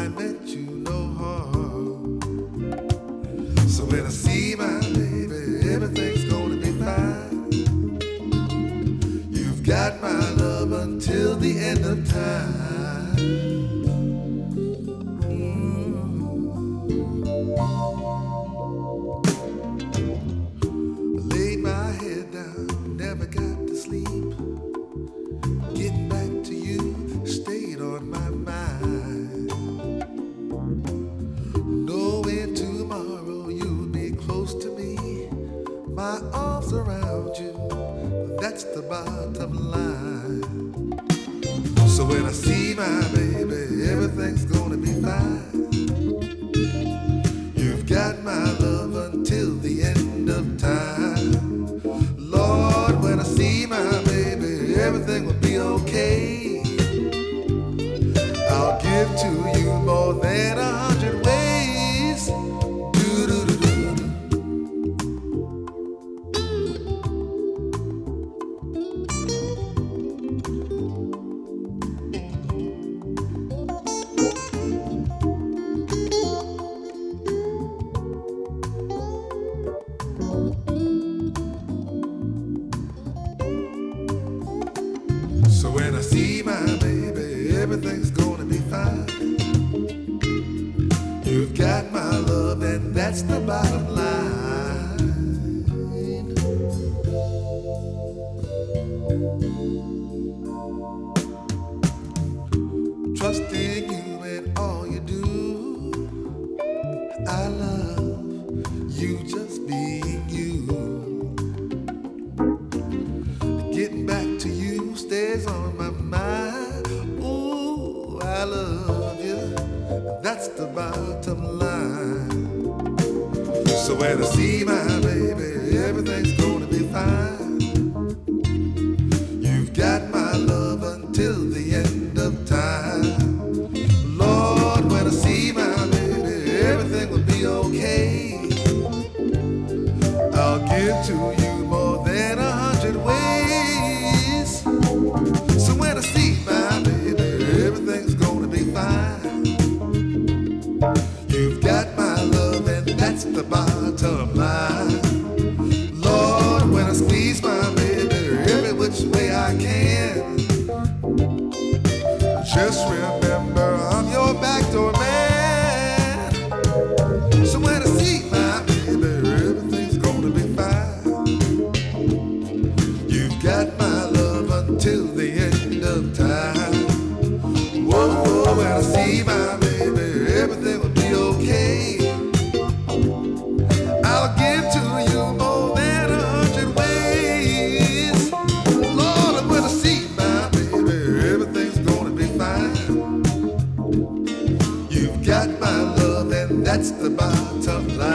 I meant you no harm. So when I see my baby, everything's gonna be fine. You've got my love until the end of time. I laid my head down, never got to sleep. Getting back to you stayed on my mind. Knowing tomorrow you'll be close to me, my arms around you, that's the bottom line. So when I see my baby, everything's gonna be fine. You've got my love until the end of time. Lord, when I see my baby, everything will be okay. I'll give to you more than 100 ways. Do-do-do-do-do. So when I see my baby, everything's gonna be fine. You've got my love and that's the bottom line. Trusting you in all you do, I love you just being you. Getting back to you stays on my mind. Ooh, I love you, that's the bottom line. So when I see my baby, everything's gonna be fine. You've got my love until the end of time. Lord, when I see my baby, everything will be okay. I'll give to you more than 100 ways. So when I see my baby, everything's gonna be fine. You've got my love and that's the bottom line. Lord, when I squeeze my baby every which way I can, just remember I'm your backdoor man. So when I see my baby, everything's gonna be fine. You've got my love until the end of time. Whoa, when I see my baby, everything will be okay. I'll give to you more than 100 ways. Lord, when I see my baby, everything's gonna be fine. You've got my love and that's the bottom line.